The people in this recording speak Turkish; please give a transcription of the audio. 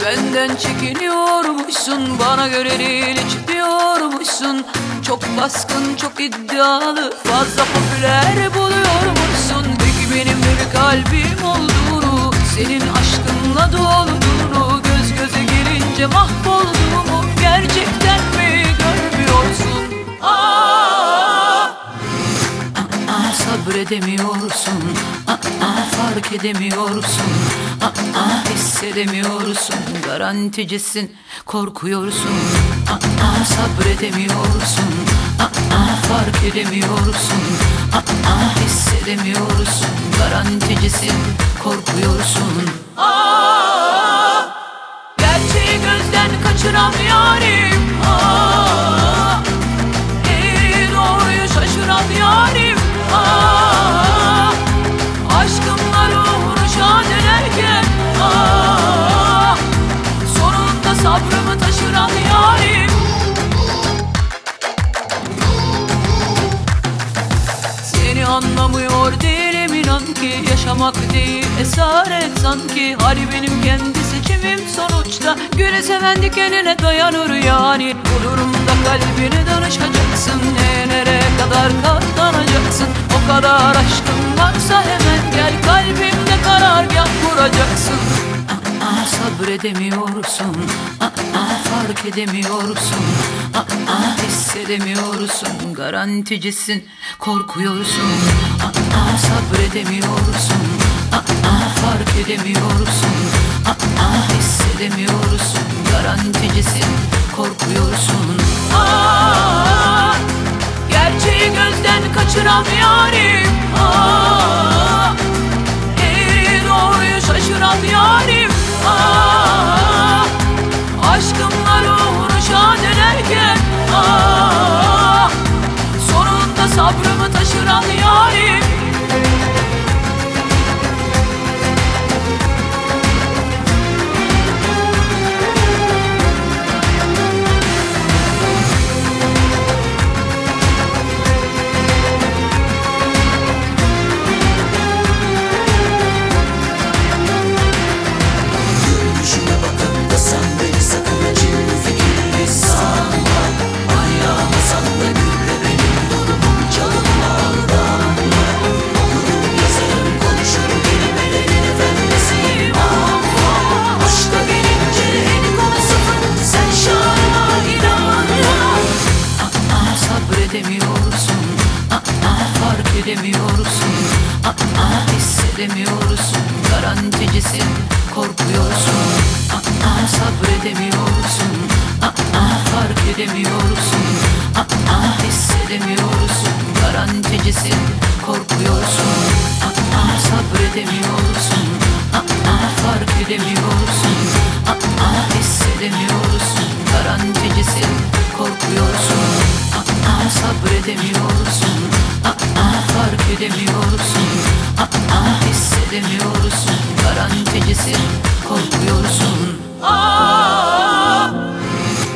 Benden çekiniyormuşsun, bana göre değil hiç diyormuşsun. Çok baskın, çok iddialı, fazla popüler buluyormuşsun. Peki benim bir kalbim olduğunu, senin aşkınla dolduğunu, göz göze gelince mahvolduğumu gerçekten mi görmüyorsun? Sabredemiyorsun, fark edemiyorsun, hissedemiyorsun, garanticisin, korkuyorsun. Sabredemiyorsun, fark edemiyorsun, hissedemiyorsun, garanticisin, korkuyorsun. Gerçeği gözden kaçıran yarim, eğri doğruyu şaşıran yarim. Aşkımla ruhunu ederken, sonunda sabrımı taşıran yarim. Seni anlamıyor değilim inan ki, yaşamak değil esaret sanki. Hali benim kendi seçimim sonuçta, güle seven dikenine dayanır yani. Bu durumda kalbini danışacaksın, nereye kadar katlanacaksın? O kadar aşkın varsa hemen gel, kalbimde karargah kuracaksın. Sabredemiyorsun, fark edemiyorsun, hissedemiyorsun, garanticisin, korkuyorsun. Sabredemiyorsun, fark edemiyorsun, hissedemiyorsun, garanticisin, korkuyorsun. Gerçeği gözden kaçıran yarim, eğri doğruyu şaşıran yarim. Aşkımla ruhunu şad ederken, sonunda sabrımı taşıran yarim. Sabredemiyorsun, fark edemiyorsun, hissedemiyorsun, garanticisin, korkuyorsun. Sabredemiyorsun, fark edemiyorsun, hissedemiyorsun, garanticisin, korkuyorsun. Sabredemiyorsun, fark edemiyorsun, hissedemiyorsun, garanticisin, korkuyorsun. Sabredemiyorsun, fark edemiyorsun, hissedemiyorsun, garanticisin, korkuyorsun.